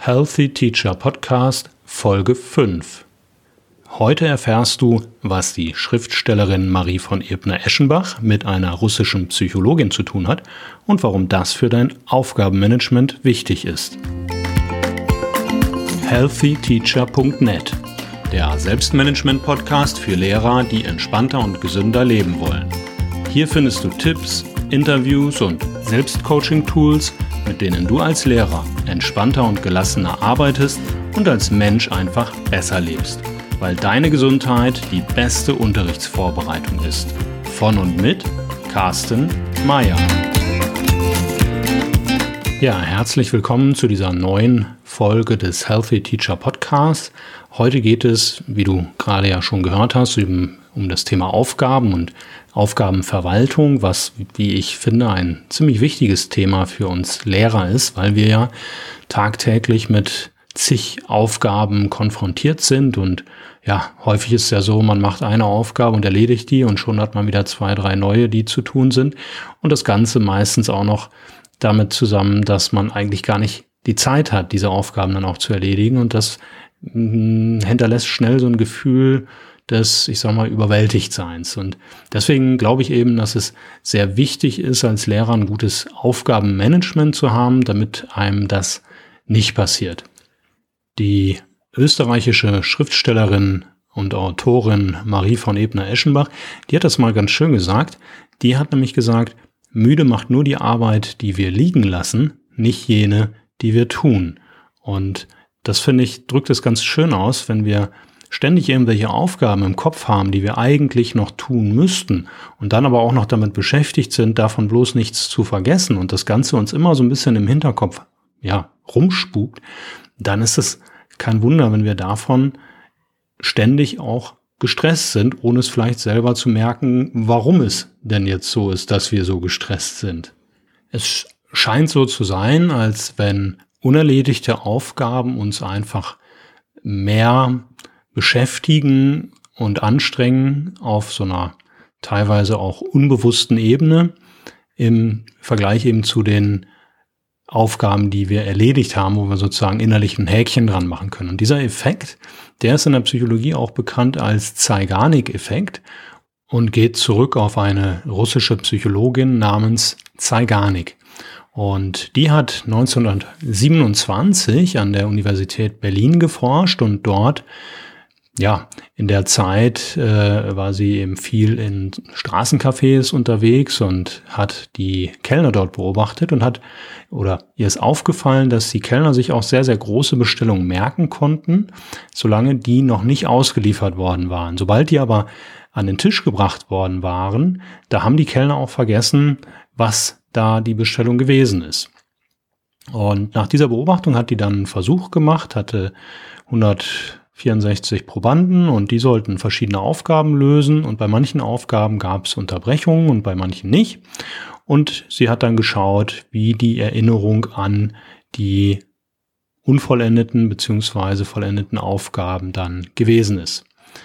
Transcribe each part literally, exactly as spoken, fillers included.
Healthy Teacher Podcast Folge fünf. Heute erfährst du, was die Schriftstellerin Marie von Ebner-Eschenbach mit einer russischen Psychologin zu tun hat und warum das für dein Aufgabenmanagement wichtig ist. healthy teacher punkt net, der Selbstmanagement-Podcast für Lehrer, die entspannter und gesünder leben wollen. Hier findest du Tipps, Interviews und Selbstcoaching-Tools, mit denen du als Lehrer entspannter und gelassener arbeitest und als Mensch einfach besser lebst, weil deine Gesundheit die beste Unterrichtsvorbereitung ist. Von und mit Carsten Meyer. Ja, herzlich willkommen zu dieser neuen Folge des Healthy Teacher Podcasts. Heute geht es, wie du gerade ja schon gehört hast, um, um das Thema Aufgaben und Aufgabenverwaltung, was, wie ich finde, ein ziemlich wichtiges Thema für uns Lehrer ist, weil wir ja tagtäglich mit zig Aufgaben konfrontiert sind und ja, häufig ist es ja so, man macht eine Aufgabe und erledigt die und schon hat man wieder zwei, drei neue, die zu tun sind und das Ganze meistens auch noch damit zusammen, dass man eigentlich gar nicht die Zeit hat, diese Aufgaben dann auch zu erledigen und das mh, hinterlässt schnell so ein Gefühl des, ich sag mal, Überwältigtseins. Und deswegen glaube ich eben, dass es sehr wichtig ist, als Lehrer ein gutes Aufgabenmanagement zu haben, damit einem das nicht passiert. Die österreichische Schriftstellerin und Autorin Marie von Ebner-Eschenbach, die hat das mal ganz schön gesagt. Die hat nämlich gesagt, müde macht nur die Arbeit, die wir liegen lassen, nicht jene, die wir tun. Und das, finde ich, drückt es ganz schön aus, wenn wir ständig irgendwelche Aufgaben im Kopf haben, die wir eigentlich noch tun müssten und dann aber auch noch damit beschäftigt sind, davon bloß nichts zu vergessen und das Ganze uns immer so ein bisschen im Hinterkopf, ja, rumspukt, dann ist es kein Wunder, wenn wir davon ständig auch gestresst sind, ohne es vielleicht selber zu merken, warum es denn jetzt so ist, dass wir so gestresst sind. Es scheint so zu sein, als wenn unerledigte Aufgaben uns einfach mehr beschäftigen und anstrengen auf so einer teilweise auch unbewussten Ebene im Vergleich eben zu den Aufgaben, die wir erledigt haben, wo wir sozusagen innerlich ein Häkchen dran machen können. Und dieser Effekt, der ist in der Psychologie auch bekannt als Zeigarnik-Effekt und geht zurück auf eine russische Psychologin namens Zeigarnik. Und die hat neunzehnhundertsiebenundzwanzig an der Universität Berlin geforscht und dort, ja, in der Zeit äh, war sie eben viel in Straßencafés unterwegs und hat die Kellner dort beobachtet und hat, oder ihr ist aufgefallen, dass die Kellner sich auch sehr, sehr große Bestellungen merken konnten, solange die noch nicht ausgeliefert worden waren. Sobald die aber an den Tisch gebracht worden waren, da haben die Kellner auch vergessen, was da die Bestellung gewesen ist. Und nach dieser Beobachtung hat die dann einen Versuch gemacht, hatte hundertvierundsechzig Probanden und die sollten verschiedene Aufgaben lösen und bei manchen Aufgaben gab es Unterbrechungen und bei manchen nicht. Und sie hat dann geschaut, wie die Erinnerung an die unvollendeten bzw. vollendeten Aufgaben dann gewesen ist.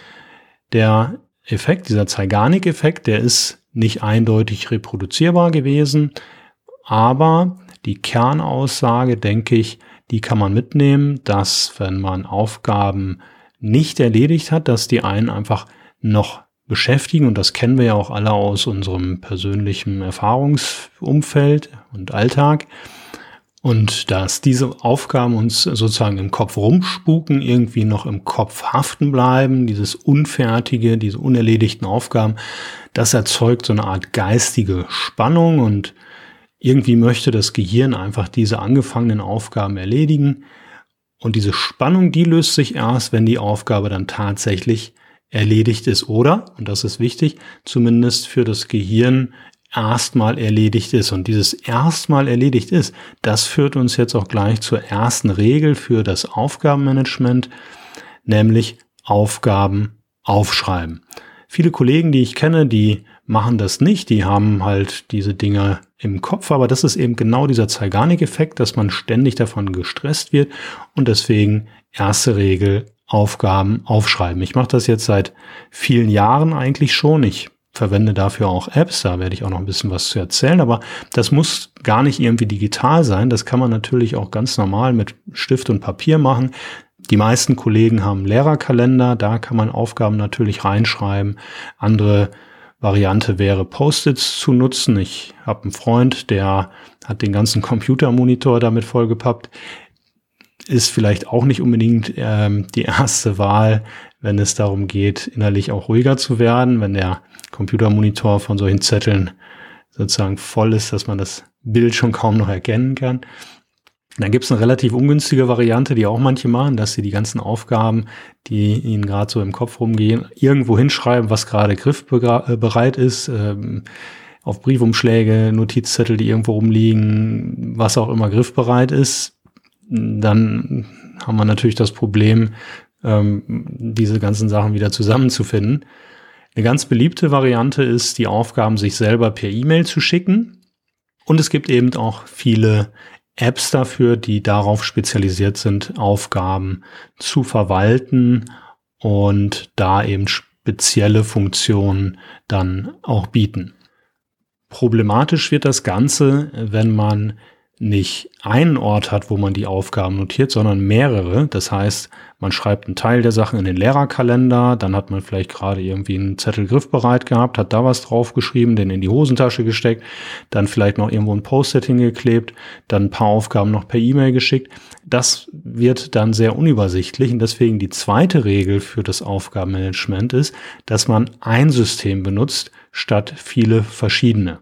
Der Effekt, dieser Zeigarnik-Effekt, der ist nicht eindeutig reproduzierbar gewesen, aber die Kernaussage, denke ich, die kann man mitnehmen, dass wenn man Aufgaben nicht erledigt hat, dass die einen einfach noch beschäftigen und das kennen wir ja auch alle aus unserem persönlichen Erfahrungsumfeld und Alltag und dass diese Aufgaben uns sozusagen im Kopf rumspuken, irgendwie noch im Kopf haften bleiben, dieses Unfertige, diese unerledigten Aufgaben, das erzeugt so eine Art geistige Spannung und irgendwie möchte das Gehirn einfach diese angefangenen Aufgaben erledigen und diese Spannung, die löst sich erst, wenn die Aufgabe dann tatsächlich erledigt ist oder, und das ist wichtig, zumindest für das Gehirn erstmal erledigt ist. Und dieses erstmal erledigt ist, das führt uns jetzt auch gleich zur ersten Regel für das Aufgabenmanagement, nämlich Aufgaben aufschreiben. Viele Kollegen, die ich kenne, die machen das nicht, die haben halt diese Dinge im Kopf, aber das ist eben genau dieser Zeigarnik-Effekt, dass man ständig davon gestresst wird und deswegen erste Regel, Aufgaben aufschreiben. Ich mache das jetzt seit vielen Jahren eigentlich schon. Ich verwende dafür auch Apps, da werde ich auch noch ein bisschen was zu erzählen, aber das muss gar nicht irgendwie digital sein, das kann man natürlich auch ganz normal mit Stift und Papier machen. Die meisten Kollegen haben Lehrerkalender, da kann man Aufgaben natürlich reinschreiben. Andere Variante wäre, Post-its zu nutzen. Ich habe einen Freund, der hat den ganzen Computermonitor damit vollgepappt. Ist vielleicht auch nicht unbedingt ähm, die erste Wahl, wenn es darum geht, innerlich auch ruhiger zu werden, wenn der Computermonitor von solchen Zetteln sozusagen voll ist, dass man das Bild schon kaum noch erkennen kann. Dann gibt es eine relativ ungünstige Variante, die auch manche machen, dass sie die ganzen Aufgaben, die ihnen gerade so im Kopf rumgehen, irgendwo hinschreiben, was gerade griffbereit ist, ähm, auf Briefumschläge, Notizzettel, die irgendwo rumliegen, was auch immer griffbereit ist. Dann haben wir natürlich das Problem, ähm, diese ganzen Sachen wieder zusammenzufinden. Eine ganz beliebte Variante ist, die Aufgaben sich selber per E-Mail zu schicken. Und es gibt eben auch viele Apps dafür, die darauf spezialisiert sind, Aufgaben zu verwalten und da eben spezielle Funktionen dann auch bieten. Problematisch wird das Ganze, wenn man nicht einen Ort hat, wo man die Aufgaben notiert, sondern mehrere. Das heißt, man schreibt einen Teil der Sachen in den Lehrerkalender, dann hat man vielleicht gerade irgendwie einen Zettel griffbereit gehabt, hat da was draufgeschrieben, den in die Hosentasche gesteckt, dann vielleicht noch irgendwo ein Post-it hingeklebt, dann ein paar Aufgaben noch per E-Mail geschickt. Das wird dann sehr unübersichtlich und deswegen die zweite Regel für das Aufgabenmanagement ist, dass man ein System benutzt, statt viele verschiedene.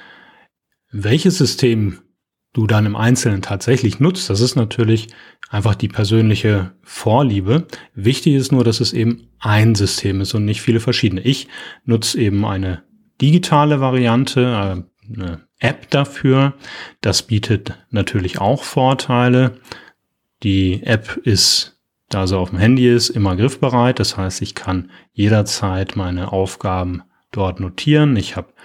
Welches System du dann im Einzelnen tatsächlich nutzt, das ist natürlich einfach die persönliche Vorliebe. Wichtig ist nur, dass es eben ein System ist und nicht viele verschiedene. Ich nutze eben eine digitale Variante, eine App dafür. Das bietet natürlich auch Vorteile. Die App ist, da sie auf dem Handy ist, immer griffbereit. Das heißt, ich kann jederzeit meine Aufgaben dort notieren. Ich habe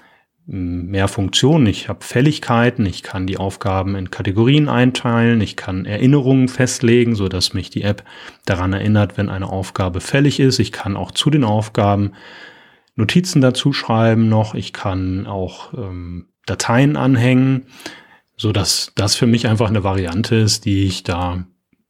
mehr Funktionen, ich habe Fälligkeiten, ich kann die Aufgaben in Kategorien einteilen, ich kann Erinnerungen festlegen, so dass mich die App daran erinnert, wenn eine Aufgabe fällig ist. Ich kann auch zu den Aufgaben Notizen dazu schreiben noch, ich kann auch ähm, Dateien anhängen, so dass das für mich einfach eine Variante ist, die ich da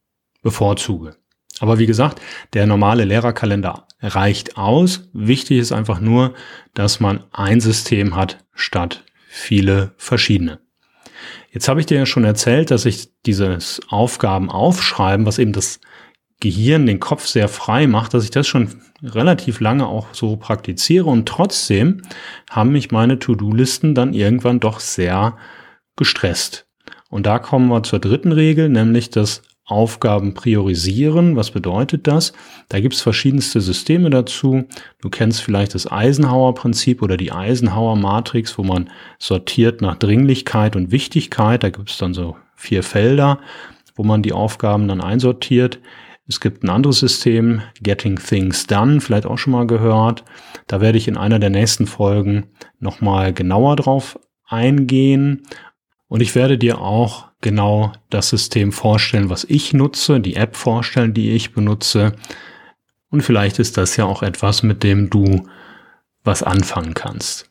bevorzuge. Aber wie gesagt, der normale Lehrerkalender reicht aus. Wichtig ist einfach nur, dass man ein System hat statt viele verschiedene. Jetzt habe ich dir ja schon erzählt, dass ich dieses Aufgaben aufschreiben, was eben das Gehirn, den Kopf sehr frei macht, dass ich das schon relativ lange auch so praktiziere und trotzdem haben mich meine To-Do-Listen dann irgendwann doch sehr gestresst. Und da kommen wir zur dritten Regel, nämlich das Aufgaben priorisieren. Was bedeutet das? Da gibt es verschiedenste Systeme dazu. Du kennst vielleicht das Eisenhower-Prinzip oder die Eisenhower-Matrix, wo man sortiert nach Dringlichkeit und Wichtigkeit. Da gibt es dann so vier Felder, wo man die Aufgaben dann einsortiert. Es gibt ein anderes System, Getting Things Done, vielleicht auch schon mal gehört. Da werde ich in einer der nächsten Folgen nochmal genauer drauf eingehen. Und ich werde dir auch genau das System vorstellen, was ich nutze, die App vorstellen, die ich benutze. Und vielleicht ist das ja auch etwas, mit dem du was anfangen kannst.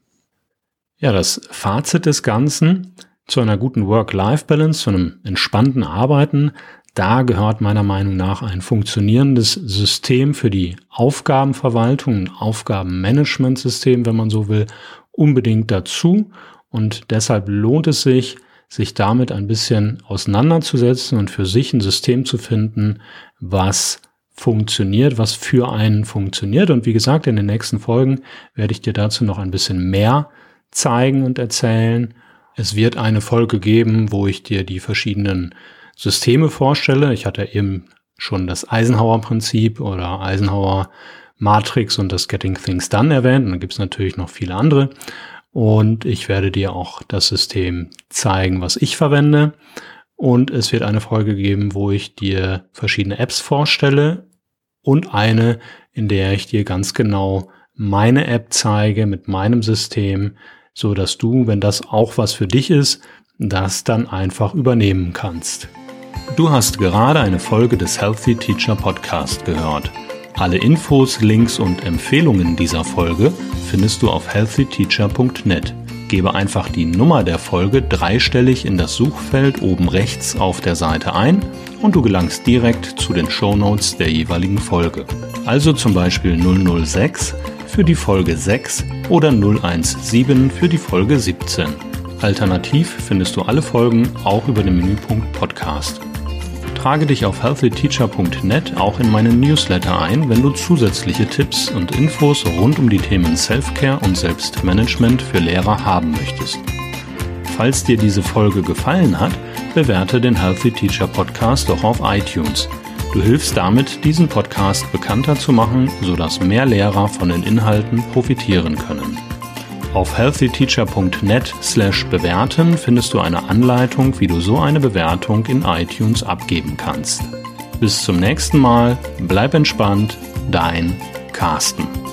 Ja, das Fazit des Ganzen: Zu einer guten Work-Life-Balance, zu einem entspannten Arbeiten, da gehört meiner Meinung nach ein funktionierendes System für die Aufgabenverwaltung, ein Aufgabenmanagementsystem, wenn man so will, unbedingt dazu. Und deshalb lohnt es sich, sich damit ein bisschen auseinanderzusetzen und für sich ein System zu finden, was funktioniert, was für einen funktioniert. Und wie gesagt, in den nächsten Folgen werde ich dir dazu noch ein bisschen mehr zeigen und erzählen. Es wird eine Folge geben, wo ich dir die verschiedenen Systeme vorstelle. Ich hatte eben schon das Eisenhower-Prinzip oder Eisenhower-Matrix und das Getting Things Done erwähnt. Und dann gibt es natürlich noch viele andere. Und ich werde dir auch das System zeigen, was ich verwende. Und es wird eine Folge geben, wo ich dir verschiedene Apps vorstelle und eine, in der ich dir ganz genau meine App zeige mit meinem System, so dass du, wenn das auch was für dich ist, das dann einfach übernehmen kannst. Du hast gerade eine Folge des Healthy Teacher Podcast gehört. Alle Infos, Links und Empfehlungen dieser Folge findest du auf healthy teacher punkt net. Gebe einfach die Nummer der Folge dreistellig in das Suchfeld oben rechts auf der Seite ein und du gelangst direkt zu den Shownotes der jeweiligen Folge. Also zum Beispiel null null sechs für die Folge sechs oder null eins sieben für die Folge siebzehn. Alternativ findest du alle Folgen auch über den Menüpunkt Podcast. Trage dich auf healthy teacher punkt net auch in meinen Newsletter ein, wenn du zusätzliche Tipps und Infos rund um die Themen Self-Care und Selbstmanagement für Lehrer haben möchtest. Falls dir diese Folge gefallen hat, bewerte den Healthy Teacher Podcast doch auf iTunes. Du hilfst damit, diesen Podcast bekannter zu machen, sodass mehr Lehrer von den Inhalten profitieren können. Auf healthy teacher punkt net slash bewerten findest du eine Anleitung, wie du so eine Bewertung in iTunes abgeben kannst. Bis zum nächsten Mal, bleib entspannt, dein Carsten.